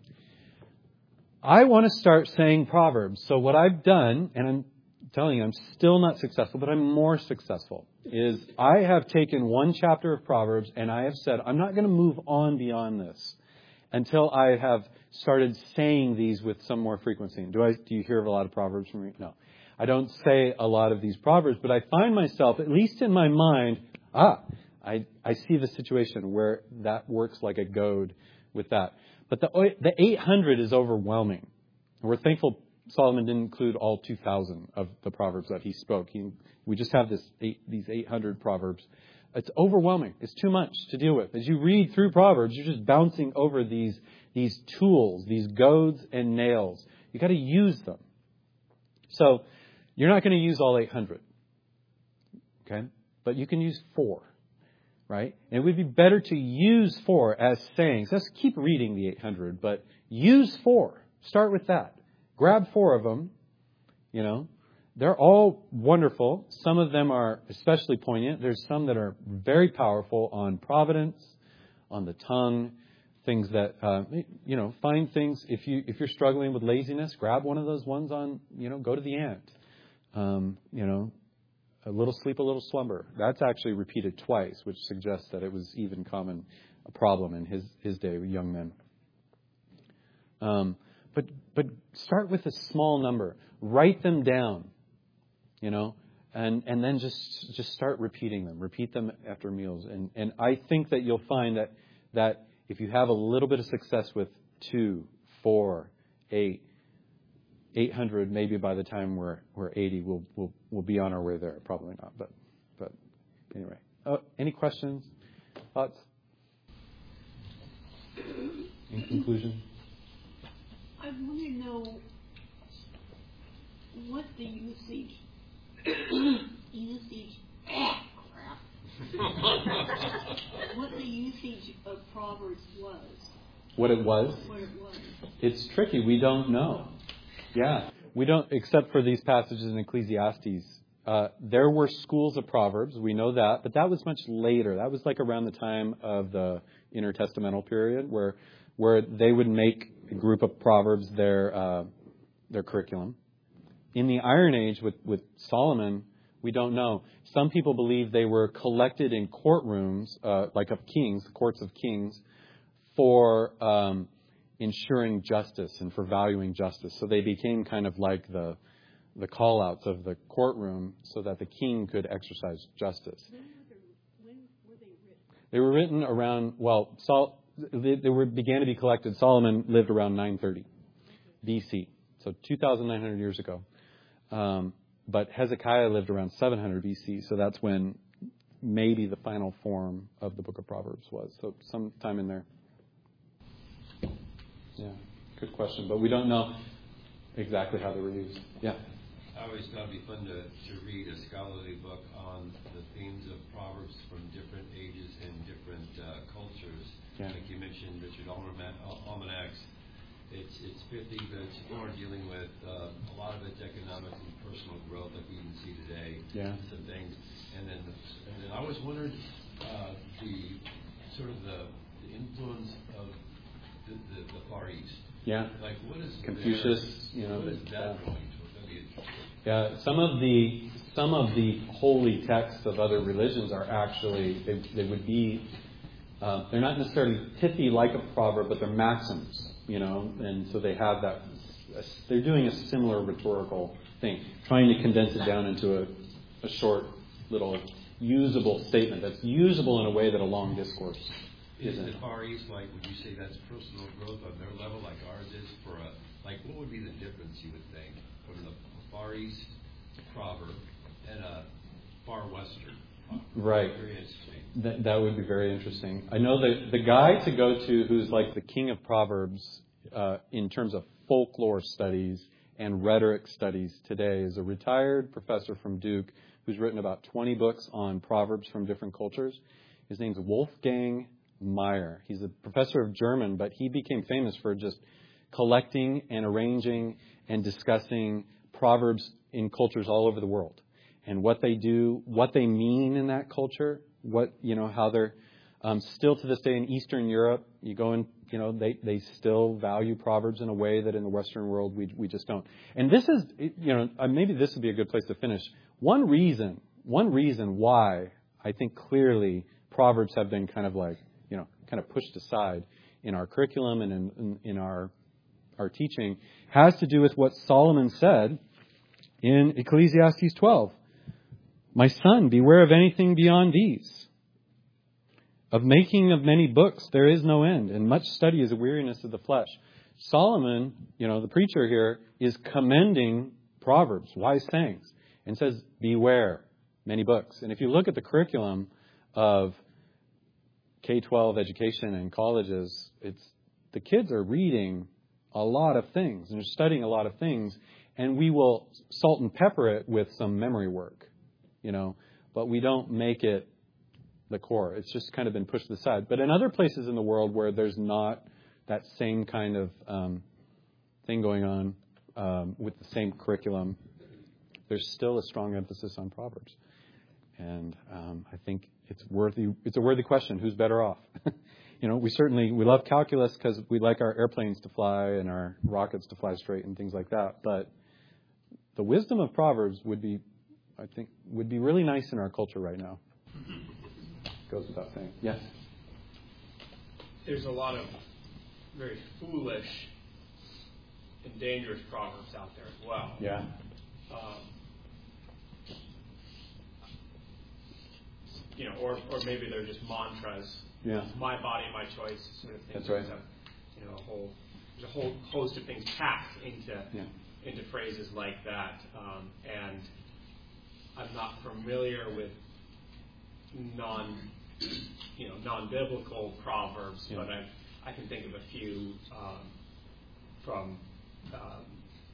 I want to start saying Proverbs. So what I've done, and I'm telling you, I'm still not successful, but I'm more successful, is I have taken one chapter of Proverbs and I have said, I'm not going to move on beyond this until I have started saying these with some more frequency. Do I? Do you hear of a lot of Proverbs from me? No. I don't say a lot of these Proverbs, but I find myself, at least in my mind, ah, I, I see the situation where that works like a goad with that. But the the eight hundred is overwhelming. We're thankful Solomon didn't include all two thousand of the Proverbs that he spoke. He, we just have this eight, these eight hundred Proverbs. It's overwhelming. It's too much to deal with. As you read through Proverbs, you're just bouncing over these, these tools, these goads and nails. You've got to use them. So you're not going to use all eight hundred. Okay? But you can use four. Right? And it would be better to use four as sayings. Let's keep reading the eight hundred, but use four. Start with that. Grab four of them. You know, they're all wonderful. Some of them are especially poignant. There's some that are very powerful on providence, on the tongue, things that, uh, you know, find things. If you, if you're struggling with laziness, grab one of those ones on, you know, go to the ant. Um, you know, a little sleep, a little slumber. That's actually repeated twice, which suggests that it was even common a problem in his, his day with young men. Um, but but start with a small number. Write them down, you know, and, and then just just start repeating them. Repeat them after meals. And and I think that you'll find that that if you have a little bit of success with two, four, eight, eight hundred, maybe by the time we're we're eighty, we'll we'll we'll be on our way there. Probably not, but but anyway. Uh, any questions, thoughts? In conclusion, I want to know what the usage usage ah, crap. what the usage of Proverbs was. What it was? What it was. It's tricky. We don't know. Yeah, we don't, except for these passages in Ecclesiastes. Uh, there were schools of Proverbs, we know that, but that was much later. That was like around the time of the intertestamental period, where where they would make a group of Proverbs their uh, their curriculum. In the Iron Age with, with Solomon, we don't know. Some people believe they were collected in courtrooms, uh, like of kings, the courts of kings, for Um, ensuring justice and for valuing justice. So they became kind of like the the call-outs of the courtroom so that the king could exercise justice. When were, they, when were they written? They were written around, well, Sol, they, they were began to be collected. Solomon lived around nine thirty B C, so two thousand nine hundred years ago. Um, but Hezekiah lived around seven hundred B C, so that's when maybe the final form of the book of Proverbs was. So sometime in there. Yeah, good question. But we don't know exactly how they were used. Yeah. I always thought it'd be fun to, to read a scholarly book on the themes of Proverbs from different ages and different uh, cultures. Yeah. Like you mentioned, Richard Almanac, Almanacs. It's it's pithy, but it's more dealing with uh, a lot of it's economic and personal growth, like we even see today. Yeah. Some things, and then the, and then I always wondered uh, the sort of the, the influence of The, the, the Far East, Yeah. Like what is Confucius, their, you know, what is that, that uh, going to? That'd be interesting. Yeah, some of the some of the holy texts of other religions are actually they, they would be uh, they're not necessarily pithy like a proverb, but they're maxims, you know, and so they have that. They're doing a similar rhetorical thing, trying to condense it down into a, a short little usable statement that's usable in a way that a long discourse Is isn't. the Far East like? Would you say that's personal growth on their level, like ours is? For a like, what would be the difference you would think from the Far East proverb and a Far Western proverb? Right. Very interesting. That, that would be very interesting. I know that the guy to go to who's like the king of Proverbs uh, in terms of folklore studies and rhetoric studies today is a retired professor from Duke who's written about twenty books on Proverbs from different cultures. His name's Wolfgang Meyer. He's a professor of German, but he became famous for just collecting and arranging and discussing Proverbs in cultures all over the world and what they do, what they mean in that culture, what, you know, how they're um, still to this day in Eastern Europe, you go in, you know, they, they still value Proverbs in a way that in the Western world we we just don't. And this is, you know, maybe this would be a good place to finish. One reason, one reason why I think clearly Proverbs have been kind of like, you know, kind of pushed aside in our curriculum and in, in, in our our teaching has to do with what Solomon said in Ecclesiastes twelve. My son, beware of anything beyond these. Of making of many books there is no end, and much study is a weariness of the flesh. Solomon, you know, the preacher here, is commending Proverbs, wise sayings, and says, beware many books. And if you look at the curriculum of K twelve education and colleges, it's the kids are reading a lot of things and they're studying a lot of things, and we will salt and pepper it with some memory work, you know, but we don't make it the core. It's just kind of been pushed to the side. But in other places in the world where there's not that same kind of um, thing going on um, with the same curriculum, there's still a strong emphasis on Proverbs. And um, I think it's worthy. It's a worthy question. Who's better off? You know, we certainly, we love calculus because we like our airplanes to fly and our rockets to fly straight and things like that. But the wisdom of Proverbs would be, I think, would be really nice in our culture right now. Goes without saying. Yes? There's a lot of very foolish and dangerous proverbs out there as well. Yeah. Um, you know, or or maybe they're just mantras. Yeah. My body, my choice, sort of thing. That's right. There's a, you know, a whole there's a whole host of things packed into Yeah. into phrases like that, um, and I'm not familiar with non you know non-biblical proverbs, Yeah. but I I can think of a few um, from um,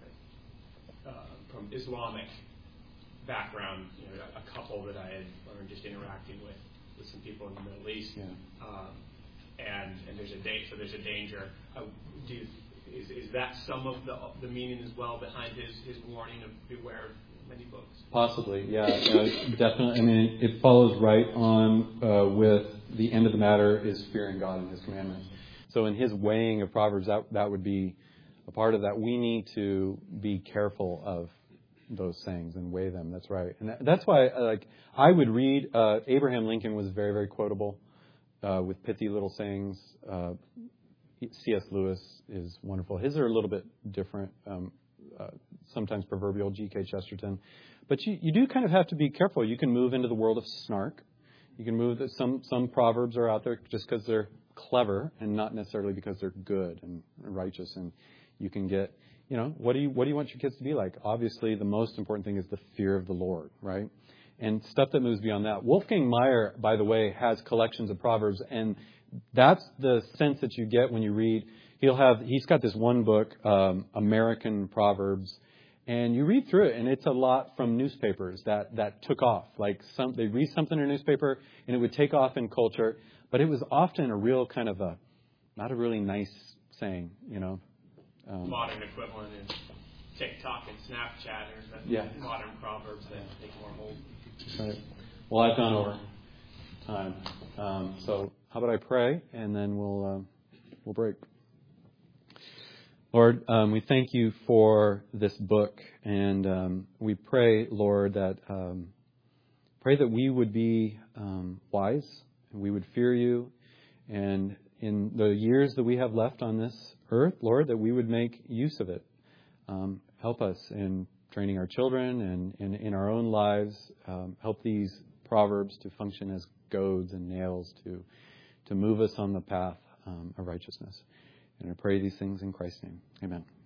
uh, from Islamic background. You know, a couple that I had learned just interacting with, with some people in the Middle East. Yeah. Um, and and there's a da- so there's a danger. Uh, do you, is is that some of the the meaning as well behind his his warning of beware of many books? Possibly, yeah, uh, definitely. I mean, it follows right on uh, with the end of the matter is fearing God and His commandments. So in his weighing of Proverbs, that that would be a part of that. We need to be careful of those sayings and weigh them. That's right, and that, that's why, like, I would read. Uh, Abraham Lincoln was very, very quotable uh, with pithy little sayings. Uh, C S Lewis is wonderful. His are a little bit different. Um, uh, sometimes proverbial. G K Chesterton. But you, you do kind of have to be careful. You can move into the world of snark. You can move that some some proverbs are out there just because they're clever and not necessarily because they're good and righteous. And you can get, you know, what do you what do you want your kids to be like? Obviously, the most important thing is the fear of the Lord, right? And stuff that moves beyond that. Wolfgang Meyer, by the way, has collections of proverbs, and that's the sense that you get when you read. He'll have he's got this one book, um, American Proverbs. And you read through it, and it's a lot from newspapers that, that took off. Like some, they read something in a newspaper, and it would take off in culture. But it was often a real kind of a, not a really nice saying, you know. Um, Modern equivalent in TikTok and Snapchat, or the yeah. modern proverbs that take more hold. Right. Well, I've gone over time. Um, so how about I pray, and then we'll uh, we'll break. Lord, um, we thank you for this book, and um, we pray, Lord, that um, pray that we would be um, wise, and we would fear you, and in the years that we have left on this earth, Lord, that we would make use of it. Um, help us in training our children and, and in our own lives. Um, help these proverbs to function as goads and nails to to move us on the path um, of righteousness. And I pray these things in Christ's name. Amen.